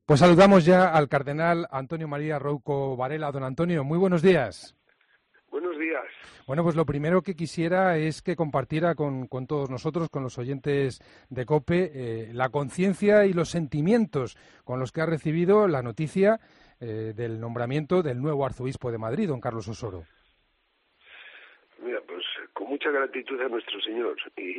Pues saludamos ya al cardenal Antonio María Rouco Varela. Don Antonio, muy buenos días. Buenos días. Bueno, pues lo primero que quisiera es que compartiera con todos nosotros, con los oyentes de COPE, la conciencia y los sentimientos con los que ha recibido la noticia del nombramiento del nuevo arzobispo de Madrid, don Carlos Osoro. Mira, pues con mucha gratitud a nuestro Señor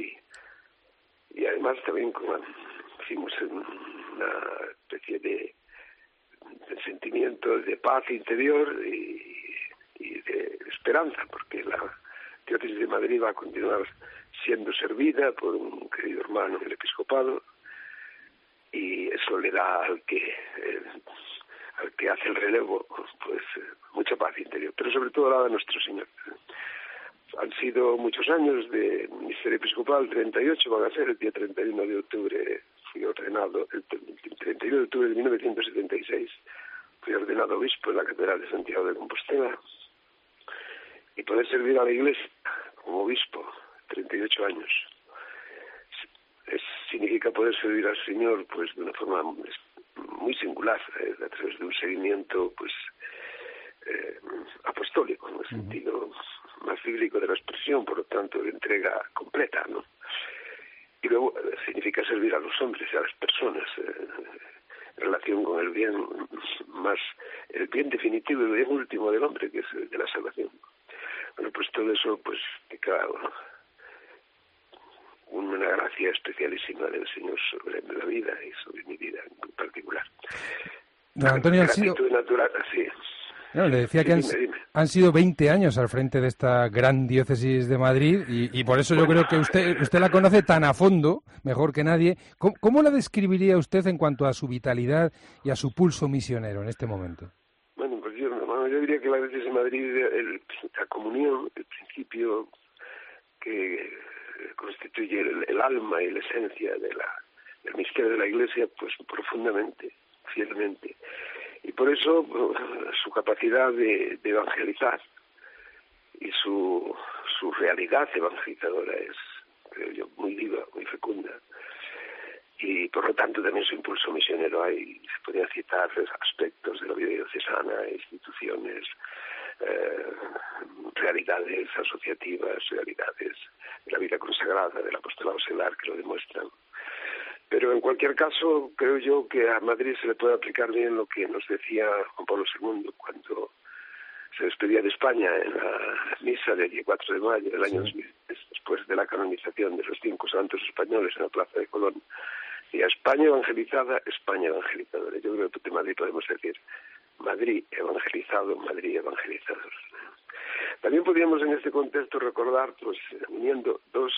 y además también hicimos una especie de sentimiento de paz interior y de esperanza, porque la diócesis de Madrid va a continuar siendo servida por un querido hermano del episcopado, y eso le da al que hace el relevo pues mucha paz interior, pero sobre todo la da nuestro Señor. Han sido muchos años de ministerio episcopal, 38 van a ser, el día 31 de octubre fui ordenado, el 31 de octubre de 1976 fui ordenado obispo en la Catedral de Santiago de Compostela, y poder servir a la Iglesia como obispo 38 años significa poder servir al Señor pues de una forma muy singular, a través de un seguimiento pues apostólico, en el sentido más bíblico de la expresión, por lo tanto de entrega completa, ¿no? Y luego significa servir a los hombres y a las personas en relación con el bien definitivo y el bien último del hombre, que es el de la salvación. Bueno, pues todo eso pues implica una gracia especialísima del Señor sobre la vida y sobre mi vida en particular. Don Antonio, gratitud natural, sí. No, le decía que han sido 20 años al frente de esta gran diócesis de Madrid y por eso yo creo que usted la conoce tan a fondo, mejor que nadie. ¿Cómo la describiría usted en cuanto a su vitalidad y a su pulso misionero en este momento? Bueno, pues yo diría que la diócesis de Madrid, la comunión, el principio que constituye el alma y la esencia del misterio de la Iglesia, pues profundamente, fielmente. Y por eso su capacidad de evangelizar y su realidad evangelizadora es, creo yo, muy viva, muy fecunda. Y por lo tanto también su impulso misionero. Se podrían citar aspectos de la vida diocesana, instituciones, realidades asociativas, realidades de la vida consagrada, del apostolado seglar que lo demuestran. Pero en cualquier caso, creo yo que a Madrid se le puede aplicar bien lo que nos decía Juan Pablo II cuando se despedía de España en la misa del 4 de mayo del año 2000, después de la canonización de los 5 santos españoles en la Plaza de Colón. Y a España evangelizada, España evangelizadora. Yo creo que de Madrid podemos decir Madrid evangelizado, Madrid evangelizador. También podríamos en este contexto recordar, pues, uniendo dos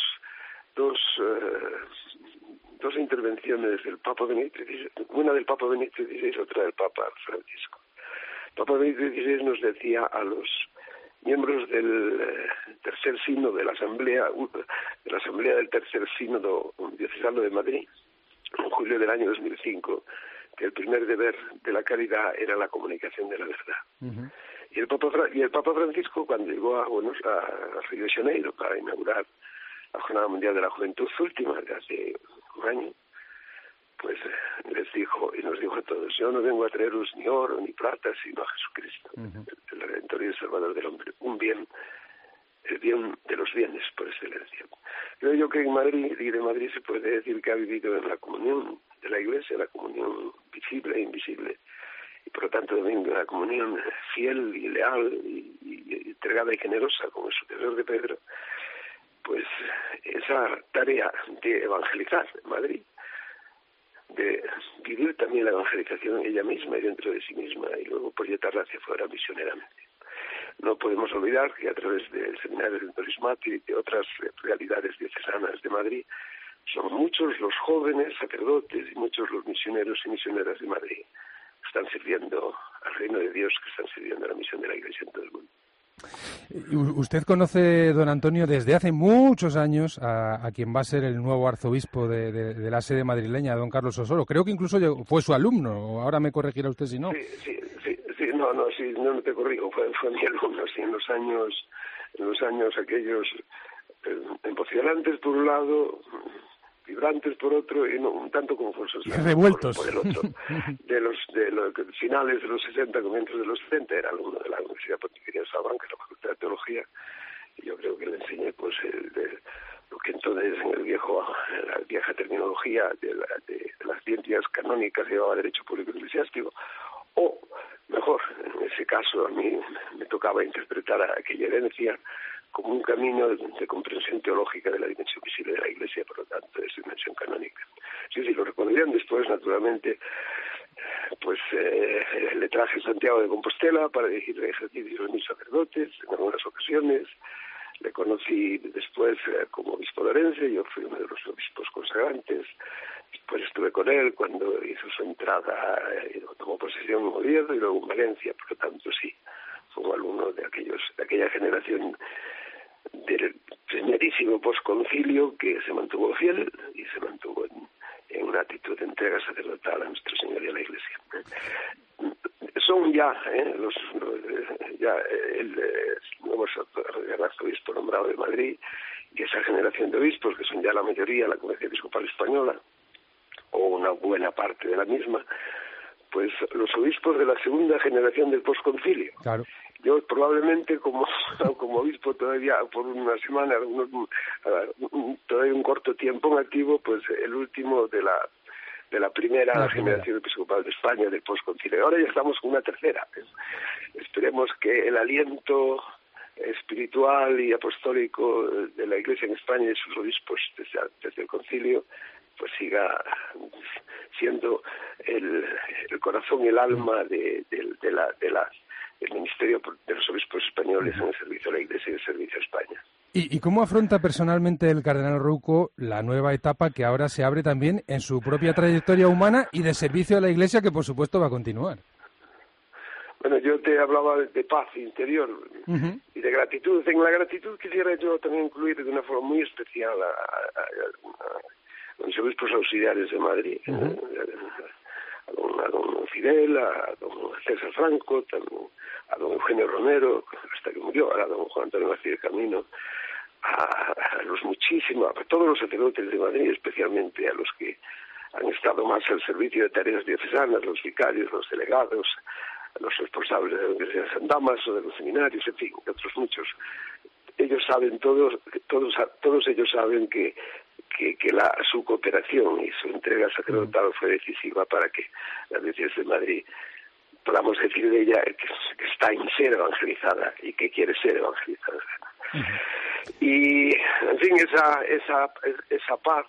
intervenciones del Papa Benedicto XVI, una del Papa Benedicto XVI, otra del Papa Francisco. El Papa Benedicto XVI nos decía a los miembros del tercer sínodo de la Asamblea del tercer sínodo diocesano de Madrid, en julio del año 2005, que el primer deber de la caridad era la comunicación de la verdad. Uh-huh. Y el Papa Francisco, cuando llegó a Río de Janeiro para inaugurar la Jornada Mundial de la Juventud última de hace un año, pues les dijo y nos dijo a todos: yo no vengo a traeros ni oro ni plata, sino a Jesucristo, el Redentor y el Salvador del hombre, el bien de los bienes por excelencia. Creo yo que en Madrid, y de Madrid se puede decir que ha vivido en la comunión de la Iglesia, la comunión visible e invisible, y por lo tanto también en la comunión fiel y leal y entregada y generosa como el sucesor de Pedro. Pues esa tarea de evangelizar en Madrid, de vivir también la evangelización ella misma y dentro de sí misma, y luego proyectarla hacia afuera misioneramente. No podemos olvidar que a través del Seminario de Torismati y de otras realidades diocesanas de Madrid, son muchos los jóvenes sacerdotes y muchos los misioneros y misioneras de Madrid que están sirviendo al reino de Dios, que están sirviendo a la misión de la Iglesia en todo el mundo. Usted conoce, don Antonio, desde hace muchos años a quien va a ser el nuevo arzobispo de la sede madrileña, don Carlos Osoro. Creo que incluso fue su alumno. Ahora me corregirá usted si no. Sí, no te corrijo, fue mi alumno, sí, en los años aquellos emocionantes por un lado, vibrantes por otro y no un tanto confusos revueltos por el otro. De los finales de los 60, comienzos de los 70, era alumno de la Universidad Pontificia de Salamanca, la Facultad de Teología, y yo creo que le enseñé pues lo que entonces en la vieja terminología de las ciencias canónicas llevaba derecho público eclesiástico, o mejor, en ese caso a mí me tocaba interpretar aquella herencia como un camino de comprensión teológica de la dimensión visible de la Iglesia, por lo tanto, de su dimensión canónica. Sí, lo recordarían después, naturalmente, pues le traje Santiago de Compostela para dirigir ejercicios de mis sacerdotes en algunas ocasiones. Le conocí después como obispo de Orense, yo fui uno de los obispos consagrantes. Después estuve con él cuando hizo su entrada, tomó posesión en Oviedo y luego en Valencia, por lo tanto sí, fue un alumno de aquella generación del primerísimo posconcilio que se mantuvo fiel y se mantuvo en una actitud de entrega sacerdotal a nuestro Señor y a la Iglesia. Son ya el nuevo arzobispo nombrado de Madrid y esa generación de obispos, que son ya la mayoría, la Conferencia Episcopal Española, o una buena parte de la misma, pues los obispos de la segunda generación del posconcilio. Claro. Yo probablemente como obispo todavía por una semana, todavía un corto tiempo en activo, pues el último de la primera generación episcopal de España del posconcilio. Ahora ya estamos con una tercera. Esperemos que el aliento espiritual y apostólico de la Iglesia en España y sus obispos desde el concilio pues siga siendo el corazón y el alma del ministerio de los obispos españoles en el servicio a la Iglesia y el servicio a España. ¿Y cómo afronta personalmente el cardenal Rouco la nueva etapa que ahora se abre también en su propia trayectoria humana y de servicio a la Iglesia, que por supuesto va a continuar? Bueno, yo te hablaba de paz interior y de gratitud. En la gratitud quisiera yo también incluir de una forma muy especial a los obispos auxiliares de Madrid, a don Fidel, a don César Franco, a don Eugenio Romero, hasta que murió, a don Juan Antonio García del Camino, a todos los sacerdotes de Madrid, especialmente a los que han estado más al servicio de tareas diocesanas, los vicarios, los delegados, los responsables de la Universidad de San Damaso, de los seminarios, en fin, de otros muchos. Ellos saben, todos ellos saben que su cooperación y su entrega sacerdotal fue decisiva para que la Diócesis de Madrid podamos decir de ella que está en ser evangelizada y que quiere ser evangelizada. Y, en fin, esa paz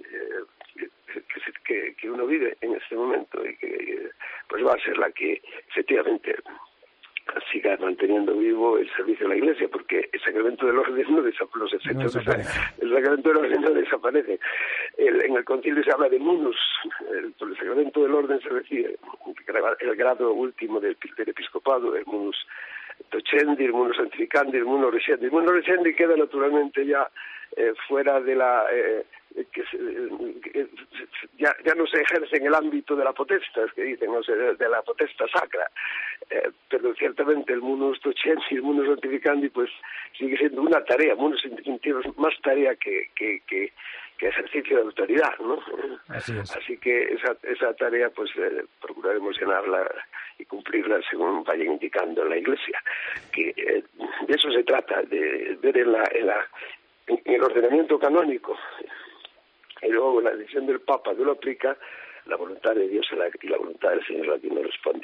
que uno vive en este momento y que pues va a ser la que efectivamente siga manteniendo vivo el servicio de la Iglesia, porque el sacramento del orden los efectos del sacramento del orden no desaparece. En el concilio se habla de munus, el sacramento del orden se recibe el grado último del episcopado, el munus docendi, el munus santificandi, el munus resendi. El munus resendi queda naturalmente ya fuera de la ya no se ejerce en el ámbito de la potestas, que dicen, no sé, de la potestad sacra, pero ciertamente el munus docendi y el munus santificandi pues sigue siendo una tarea, munus intuitivos, más tarea que ejercicio de autoridad, ¿no? Así que esa tarea pues procuraremos llenarla y cumplirla según vaya indicando la Iglesia, que de eso se trata, de ver en el ordenamiento canónico y luego la decisión del Papa que lo aplica, la voluntad de Dios y la voluntad del Señor a la que no responde.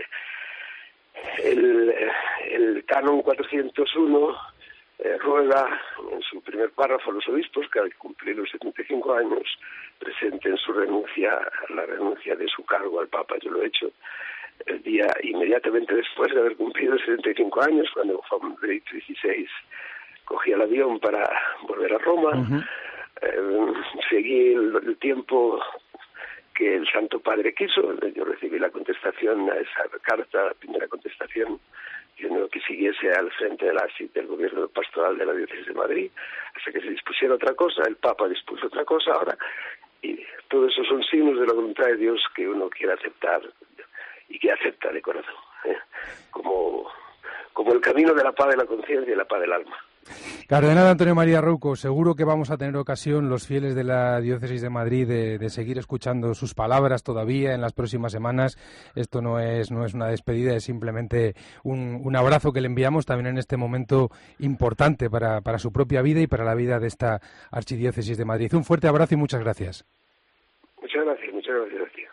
El canon 401 ruega en su primer párrafo a los obispos que al cumplir los 75 años presenten la renuncia de su cargo al Papa. Yo lo he hecho el día inmediatamente después de haber cumplido 75 años, cuando Juan Benedicto XVI cogí el avión para volver a Roma. Seguí el tiempo que el Santo Padre quiso. Yo recibí la contestación a esa carta, la primera contestación, diciendo que siguiese al frente del gobierno pastoral de la Diócesis de Madrid, hasta que se dispusiera otra cosa. El Papa dispuso otra cosa ahora, y todo eso son signos de la voluntad de Dios que uno quiere aceptar y que acepta de corazón, como el camino de la paz de la conciencia y la paz del alma. Cardenal Antonio María Rouco, seguro que vamos a tener ocasión los fieles de la Diócesis de Madrid de seguir escuchando sus palabras todavía en las próximas semanas. Esto no es una despedida, es simplemente un abrazo que le enviamos también en este momento importante para su propia vida y para la vida de esta Archidiócesis de Madrid. Un fuerte abrazo y muchas gracias. Muchas gracias, tío.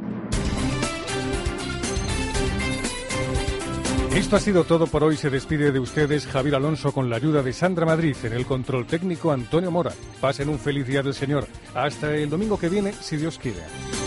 Esto ha sido todo por hoy. Se despide de ustedes Javier Alonso con la ayuda de Sandra Madrid, en el control técnico Antonio Mora. Pasen un feliz día del Señor. Hasta el domingo que viene, si Dios quiere.